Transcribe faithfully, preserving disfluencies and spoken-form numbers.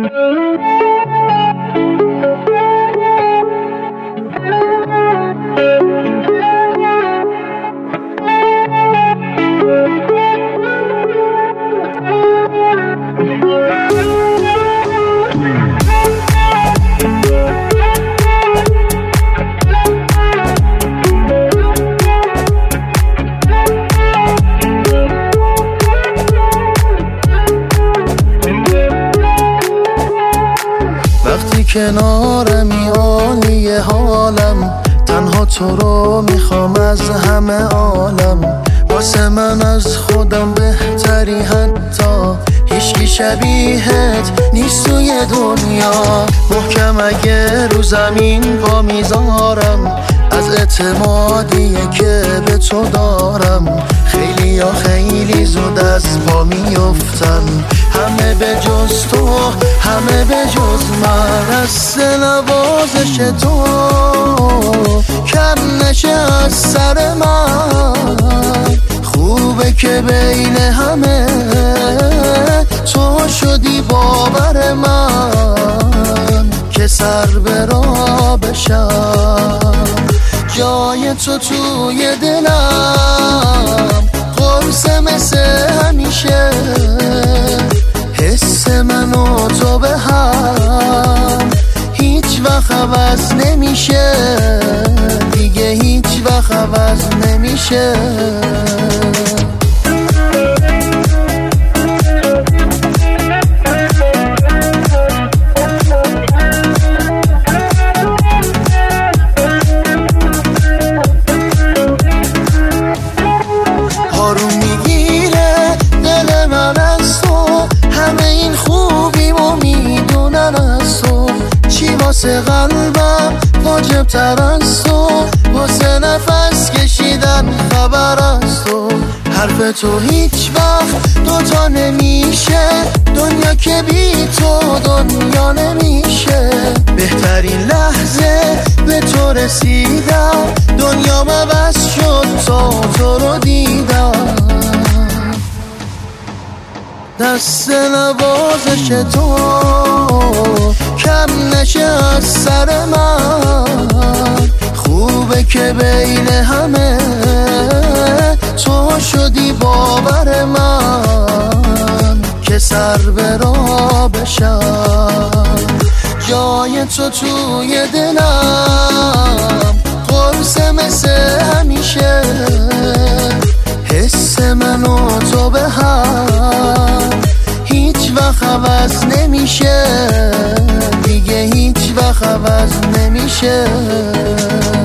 کنارمی عالی حالم، تنها تو رو میخوام از همه عالم. واسه من از خودم بهتری، حتی هیچکی شبیهت نیست توی دنیا. محکم اگه رو زمین پا میذارم، از اعتمادیه که به تو دارم. خیلی یا خیلی زود از پا میفتن، همه به جز تو، همه به جز من. از نوازش تو کم نشه از سر من. خوبه که بین همه تو شدی باور من، که سر به راه بشم. جای تو توی دلم قرصه مثل همیشه، حس من و تو به هم هیچ وقت عوض نمیشه، دیگه هیچ وقت عوض نمیشه. واسه قلبم واجب تر از تو، واسه نفس کشیدن خبر از تو. حرف تو هیچ وقت دوتا نمیشه، دنیا که بی تو دنیا نمیشه. بهترین لحظه به تو رسیدم، دنیا عوض شد تا تو رو دیدم. دست نوازش تو کم نشه از سر من. خوبه که بین همه تو شدی باور من، که سر به راه بشم. جای تو توی دلم قرصه مثل همیشه، حس من و تو به هم هیچ وقت عوض نمیشه، دیگه هیچ وقت عوض نمیشه.